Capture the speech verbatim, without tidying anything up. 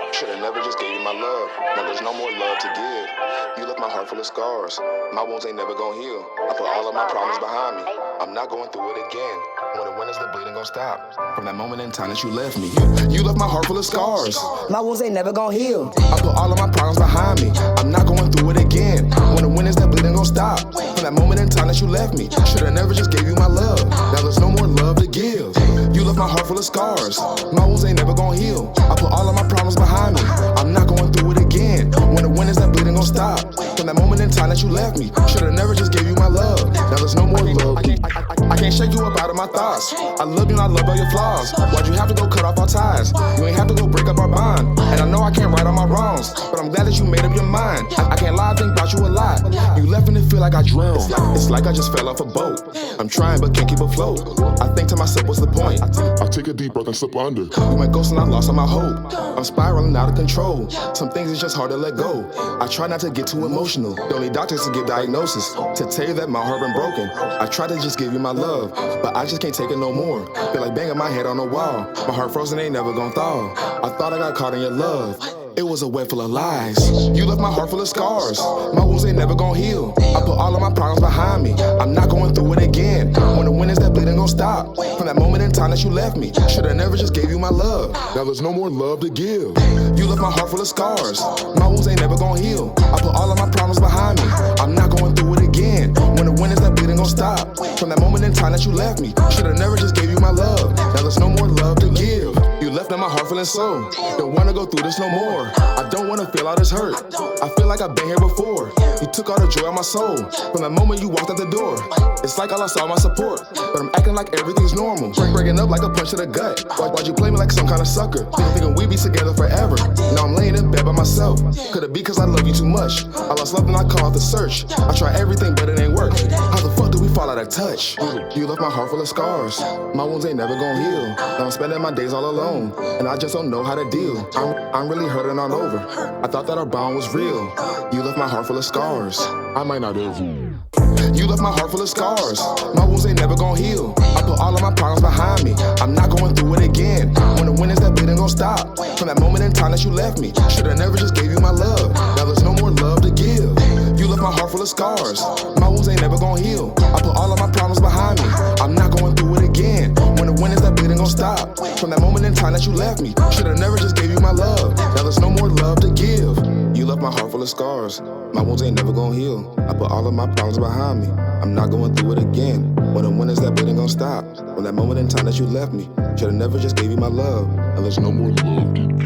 Should've never just gave you my love. Now there's no more love to give. You left my heart full of scars. My wounds ain't never gonna heal. I put all of my problems behind me. I'm not going through it again. When it wins, the bleeding gon' stop. From that moment in time that you left me, you left my heart full of scars. My wounds ain't never gonna heal. I put all of my problems behind me. I'm not going through it again. When it wins, that bleeding gon' stop. From that moment in time that you left me, should've never just gave you my love. Now there's no more love to give. You left my heart full of scars. My wounds ain't never gonna heal. I put all of my problems behind me. I'm not going through it again. When it wins, that bleeding gon' stop. From that moment in time that you left me, should've never just gave you my love. Now there's no more love. I can't, I, I, I can't shake you up out of my thoughts. I love you and I love all your flaws. Why'd you have to go cut off our ties? You ain't have to go break up our bond. And I know I can't right all my wrongs, but I'm glad that you made up your mind. I, I can't lie, I think about you a lot. You left and it feel like I drowned. It's like I just fell off a boat. I'm trying but can't keep afloat. I think to myself, what's the point? I take a deep breath and slip under. You went ghost and I lost all my hope. I'm spiraling out of control. Some things it's just hard to let go. I try not to get too emotional. Don't need doctors to give diagnosis. To tell you that my heart been broken. I try to just give you my love, but I just can't take it no more. Feel like banging my head on the wall. My heart frozen, ain't never gonna thaw. I thought I got caught in your love. It was a web full of lies. You left my heart full of scars. My wounds ain't never gonna heal. I put all of my problems behind me. I'm not going through it again. When the wind is that bleeding gon' stop. From that moment in time that you left me, should've never just gave you my love. Now there's no more love to give. You left my heart full of scars. My wounds ain't never gonna heal. I put all of my problems behind me. I'm not going through it again. When the wind is that bleeding gon' stop. From that moment in time that you left me, should've never just gave you my love. Now there's no more love to give. You left in my heart feeling so. Don't wanna go through this no more. I don't wanna feel all this hurt. I feel like I've been here before. You took all the joy out my soul. From the moment you walked out the door, it's like I lost all my support. But I'm acting like everything's normal. Breaking up like a punch to the gut. Why, why'd you play me like some kind of sucker? Thinking we'd be together forever. Now I'm laying in bed by myself. Could it be cause I love you too much? I lost love and I call out the search. I try everything but it ain't work. How the fuck do we fall out of touch? You left my heart full of scars. My wounds ain't never gonna heal. Now I'm spending my days all alone, and I just don't know how to deal. I'm, I'm really hurting all over. I thought that our bond was real. You left my heart full of scars. I might not ever. You left my heart full of scars. My wounds ain't never gonna heal. I put all of my problems behind me. I'm not going through it again. When the wind is that bleeding gon' stop. From that moment in time that you left me, should've never just gave you my love. Now there's no more love to give. You left my heart full of scars. My wounds ain't never gonna heal. I put all of my problems behind me. I'm not going through it again. When the wind is that bleeding gon' stop. From that moment in time that you left me, should've never just gave you my love. Now there's no more love to give. You left my heart full of scars. My wounds ain't never gonna heal. I put all of my problems behind me. I'm not going through it again. When the wind is that bleeding gon' stop. From that moment in time that you left me, should've never just gave you my love. Now there's no more love to